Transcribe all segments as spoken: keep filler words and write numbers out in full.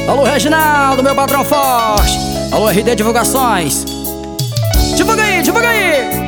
Alô, Reginaldo, meu patrão forte. Alô, R D Divulgações. Divulga aí, divulga aí.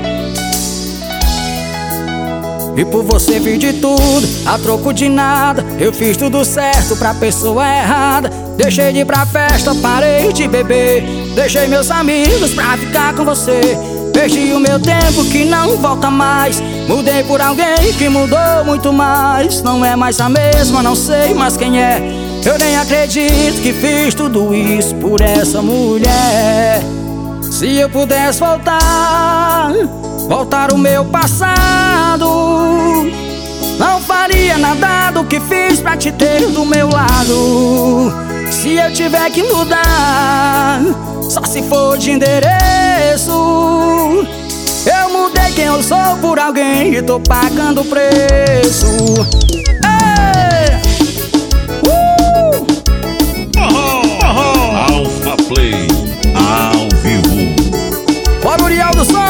E por você fiz de tudo, a troco de nada. Eu fiz tudo certo pra pessoa errada. Deixei de ir pra festa, parei de beber. Deixei meus amigos pra ficar com você. Perdi o meu tempo que não volta mais. Mudei por alguém que mudou muito mais. Não é mais a mesma, não sei mais quem é. Eu nem acredito que fiz tudo isso por essa mulher. Se eu pudesse voltar, voltar o meu passado, não faria nada do que fiz pra te ter do meu lado. Se eu tiver que mudar, só se for de endereço. Eu mudei quem eu sou por alguém e tô pagando o preço. Ei! Uh! Oh, oh. Alpha Play ao vivo. Bora, Uriel do som!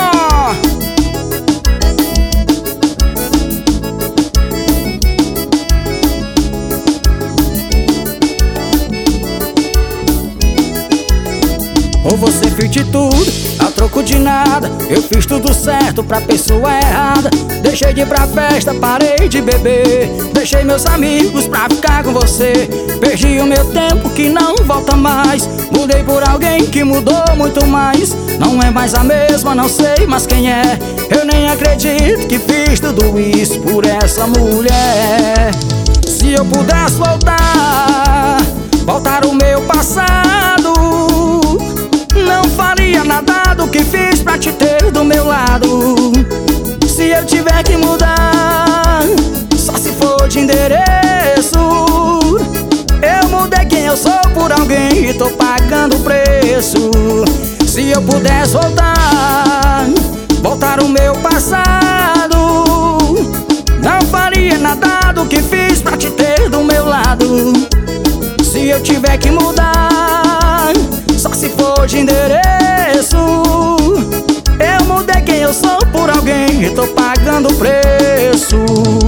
Ou você fez de tudo, a troco de nada. Eu fiz tudo certo pra pessoa errada. Deixei de ir pra festa, parei de beber. Deixei meus amigos pra ficar com você. Perdi o meu tempo que não volta mais. Mudei por alguém que mudou muito mais. Não é mais a mesma, não sei mais quem é. Eu nem acredito que fiz tudo isso por essa mulher. Se eu pudesse voltar, voltar o meu passado, não faria nada do que fiz pra te ter do meu lado. Se eu tiver que mudar, só se for de endereço. Eu mudei quem eu sou por alguém e tô pagando o preço. Se eu pudesse voltar, voltar o meu passado, não faria nada do que fiz pra te ter do meu lado. Se eu tiver que mudar, só se for de endereço. Eu mudei quem eu sou por alguém e tô pagando o preço.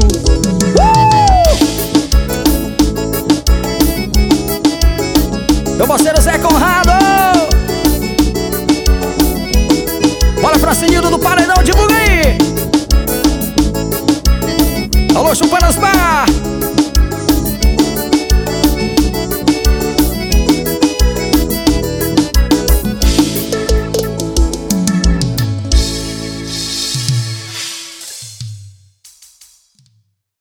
uh! Meu parceiro Zé Conrado. Bora, Francinildo do Paredão, divulga aí. Alô, Chupanas Bar.